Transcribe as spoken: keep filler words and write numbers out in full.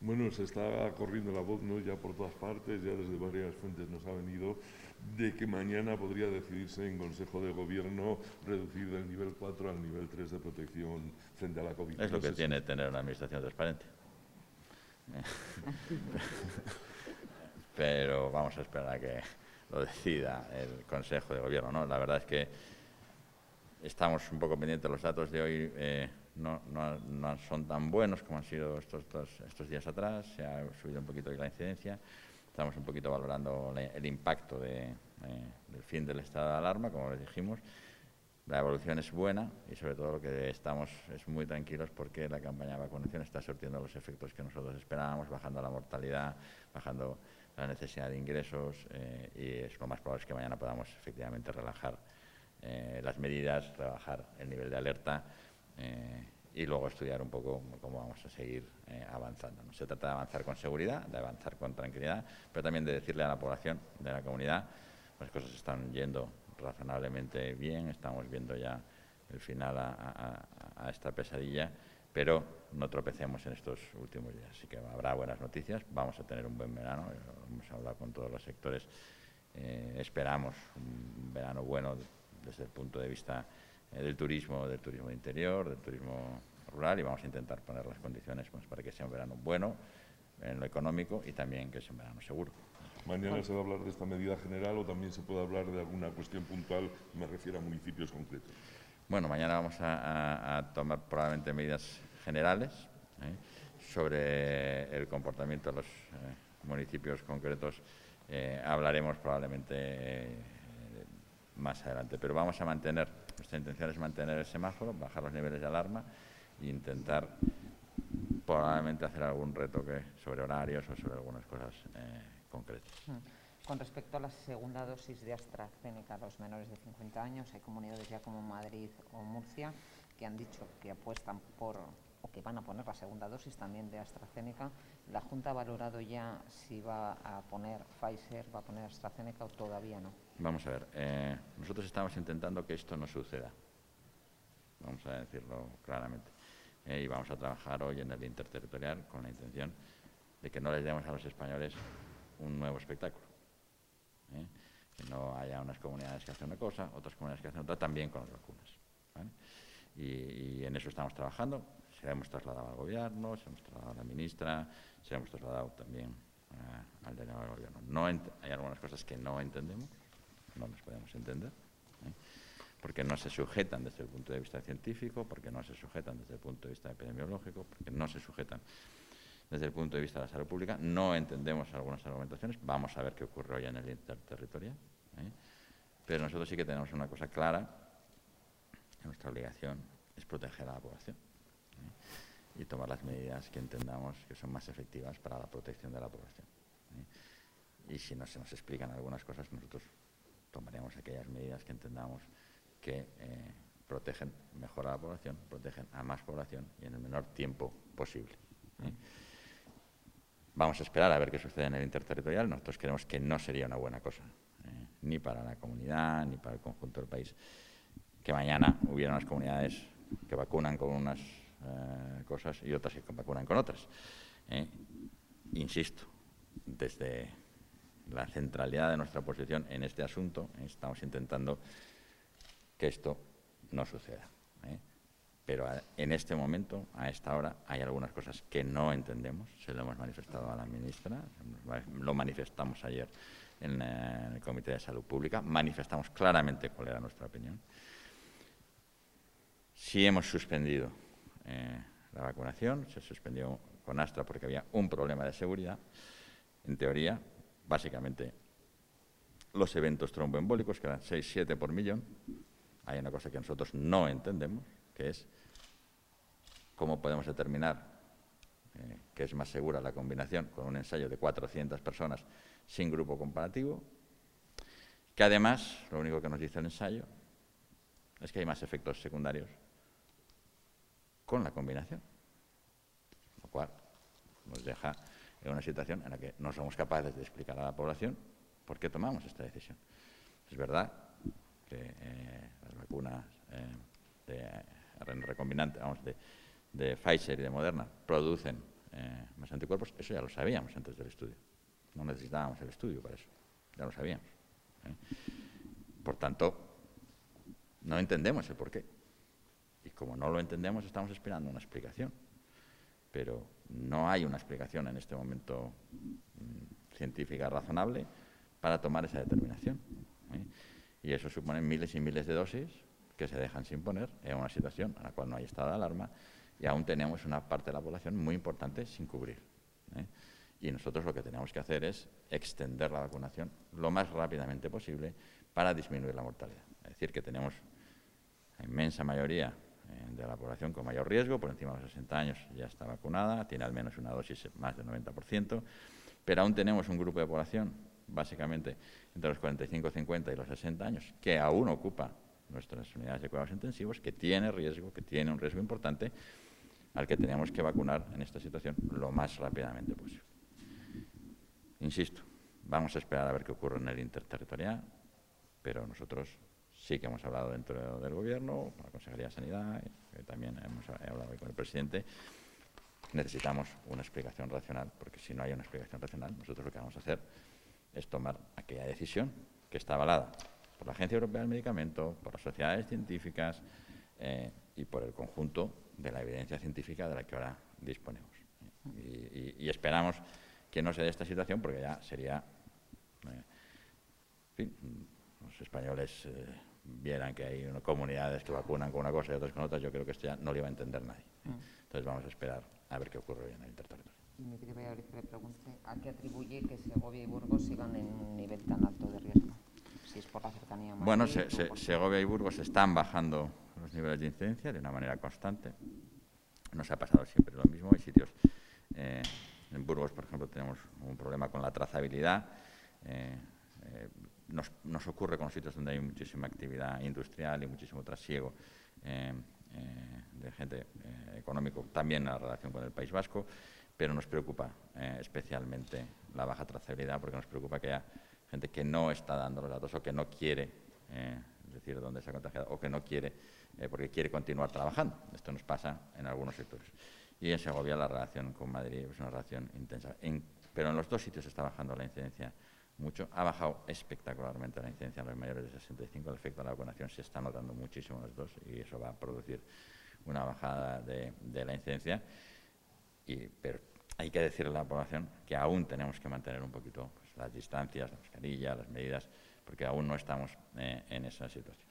Bueno, se está corriendo la voz, ¿no?, ya por todas partes, ya desde varias fuentes nos ha venido, de que mañana podría decidirse en Consejo de Gobierno reducir del nivel cuatro al nivel tres de protección frente a la COVID. Es lo No que sé tiene si... tener una administración transparente. Pero vamos a esperar a que lo decida el Consejo de Gobierno, ¿no? La verdad es que estamos un poco pendientes de los datos de hoy. Eh, no, no, no son tan buenos como han sido estos, estos, estos días atrás. Se ha subido un poquito la incidencia. Estamos un poquito valorando la, el impacto de, eh, del fin del estado de alarma, como les dijimos. La evolución es buena y sobre todo lo que estamos es muy tranquilos porque la campaña de vacunación está surtiendo los efectos que nosotros esperábamos, bajando la mortalidad, bajando la necesidad de ingresos, eh, y es lo más probable es que mañana podamos efectivamente relajar eh, las medidas, rebajar el nivel de alerta eh, y luego estudiar un poco cómo vamos a seguir eh, avanzando, ¿no? Se trata de avanzar con seguridad, de avanzar con tranquilidad, pero también de decirle a la población de la comunidad las cosas están yendo razonablemente bien, estamos viendo ya el final a, a, a esta pesadilla, pero no tropecemos en estos últimos días. Así que habrá buenas noticias, vamos a tener un buen verano, hemos hablado con todos los sectores, eh, esperamos un verano bueno desde el punto de vista eh, del turismo, del turismo de interior, del turismo rural, y vamos a intentar poner las condiciones pues, para que sea un verano bueno en lo económico y también que sea un verano seguro. ¿Mañana se va a hablar de esta medida general o también se puede hablar de alguna cuestión puntual? Me refiero a municipios concretos. Bueno, mañana vamos a, a, a tomar probablemente medidas generales ¿eh? sobre el comportamiento de los eh, municipios concretos. Eh, hablaremos probablemente eh, más adelante, pero vamos a mantener, nuestra intención es mantener el semáforo, bajar los niveles de alarma e intentar probablemente hacer algún retoque sobre horarios o sobre algunas cosas eh, concretas. Con respecto a la segunda dosis de AstraZeneca a los menores de cincuenta años, hay comunidades ya como Madrid o Murcia que han dicho que apuestan por o que van a poner la segunda dosis también de AstraZeneca. ¿La Junta ha valorado ya si va a poner Pfizer, va a poner AstraZeneca o todavía no? Vamos a ver, eh, nosotros estamos intentando que esto no suceda, vamos a decirlo claramente, eh, y vamos a trabajar hoy en el interterritorial con la intención de que no les demos a los españoles un nuevo espectáculo. ¿eh? Que no haya unas comunidades que hacen una cosa, otras comunidades que hacen otra, también con las vacunas. ¿vale? Y, y en eso estamos trabajando. Se lo hemos trasladado al Gobierno, se lo hemos trasladado a la ministra, se lo hemos trasladado también uh, al delegado del Gobierno. No hay algunas cosas que no entendemos, no las podemos entender, ¿eh? porque no se sujetan desde el punto de vista científico, porque no se sujetan desde el punto de vista epidemiológico, porque no se sujetan desde el punto de vista de la salud pública. No entendemos algunas argumentaciones, vamos a ver qué ocurre hoy en el interterritorial, ¿eh? pero nosotros sí que tenemos una cosa clara, que nuestra obligación es proteger a la población ¿eh? y tomar las medidas que entendamos que son más efectivas para la protección de la población. ¿eh? Y si no se nos explican algunas cosas, nosotros tomaremos aquellas medidas que entendamos que eh, protegen mejor a la población, protegen a más población y en el menor tiempo posible. ¿eh? Vamos a esperar a ver qué sucede en el interterritorial. Nosotros creemos que no sería una buena cosa, eh, ni para la comunidad, ni para el conjunto del país, que mañana hubiera unas comunidades que vacunan con unas eh, cosas y otras que vacunan con otras. ¿eh? Insisto, desde la centralidad de nuestra posición en este asunto, estamos intentando que esto no suceda. ¿eh? Pero en este momento, a esta hora, hay algunas cosas que no entendemos. Se lo hemos manifestado a la ministra, lo manifestamos ayer en el Comité de Salud Pública, manifestamos claramente cuál era nuestra opinión. Si hemos suspendido eh, la vacunación, se suspendió con Astra porque había un problema de seguridad. En teoría, básicamente, los eventos tromboembólicos, que eran seis siete por millón, hay una cosa que nosotros no entendemos, que es cómo podemos determinar eh, que es más segura la combinación con un ensayo de cuatrocientas personas sin grupo comparativo, que además, lo único que nos dice el ensayo es que hay más efectos secundarios con la combinación, lo cual nos deja en una situación en la que no somos capaces de explicar a la población por qué tomamos esta decisión. Es verdad que eh, las vacunas eh, de R N A recombinante, vamos, de, de Pfizer y de Moderna producen eh, más anticuerpos, eso ya lo sabíamos antes del estudio. No necesitábamos el estudio para eso, ya lo sabíamos. ¿eh? Por tanto, no entendemos el porqué. Y como no lo entendemos, estamos esperando una explicación. Pero no hay una explicación en este momento mmm, científica razonable para tomar esa determinación. ¿eh? Y eso supone miles y miles de dosis que se dejan sin poner en una situación en la cual no hay estado de alarma y aún tenemos una parte de la población muy importante sin cubrir. ¿eh? Y nosotros lo que tenemos que hacer es extender la vacunación lo más rápidamente posible para disminuir la mortalidad. Es decir, que tenemos la inmensa mayoría eh, de la población con mayor riesgo, por encima de los sesenta años ya está vacunada, tiene al menos una dosis más del noventa por ciento, pero aún tenemos un grupo de población, básicamente entre los cuarenta y cinco, cincuenta y los sesenta años, que aún ocupa nuestras unidades de cuidados intensivos, que tiene riesgo, que tiene un riesgo importante, al que tenemos que vacunar en esta situación lo más rápidamente posible. Insisto, vamos a esperar a ver qué ocurre en el interterritorial, pero nosotros sí que hemos hablado dentro del Gobierno, con la Consejería de Sanidad, y también hemos hablado hoy con el presidente. Necesitamos una explicación racional, porque si no hay una explicación racional, nosotros lo que vamos a hacer es tomar aquella decisión que está avalada por la Agencia Europea del Medicamento, por las sociedades científicas eh, y por el conjunto de la evidencia científica de la que ahora disponemos. Y, y, y esperamos que no se dé esta situación, porque ya sería... Eh, en fin, los españoles eh, vieran que hay unas comunidades que vacunan con una cosa y otras con otras, yo creo que esto ya no lo iba a entender nadie. ¿eh? Entonces vamos a esperar a ver qué ocurre hoy en el interterritorial. Y me quería abrir que le pregunte a qué atribuye que Segovia y Burgos sigan en un nivel tan alto de riesgo. Si es por la cercanía a Madrid. Bueno, se, se, Segovia y Burgos están bajando los niveles de incidencia de una manera constante. Nos ha pasado siempre lo mismo. Hay sitios, eh, en Burgos, por ejemplo, tenemos un problema con la trazabilidad. Eh, eh, nos, nos ocurre con sitios donde hay muchísima actividad industrial y muchísimo trasiego eh, eh, de gente eh, económico, también en la relación con el País Vasco, pero nos preocupa eh, especialmente la baja trazabilidad, porque nos preocupa que haya gente que no está dando los datos o que no quiere eh, decir dónde se ha contagiado o que no quiere, eh, porque quiere continuar trabajando. Esto nos pasa en algunos sectores. Y en Segovia la relación con Madrid es una relación intensa. En, pero en los dos sitios está bajando la incidencia mucho. Ha bajado espectacularmente la incidencia en los mayores de sesenta y cinco. El efecto de la vacunación se está notando muchísimo en los dos y eso va a producir una bajada de, de la incidencia. Y, pero hay que decirle a la población que aún tenemos que mantener un poquito pues, las distancias, la mascarilla, las medidas, porque aún no estamos eh, en esa situación.